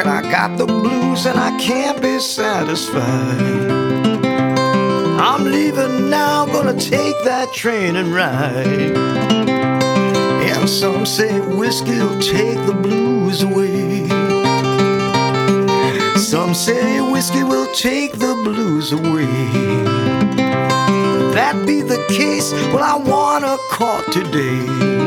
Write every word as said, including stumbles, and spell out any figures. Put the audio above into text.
Well, I got the blues and I can't be satisfied. I'm leaving now, gonna take that train and ride. And some say whiskey'll take the blues away. Some say whiskey will take the blues away. If that be the case, well, I want a caught today.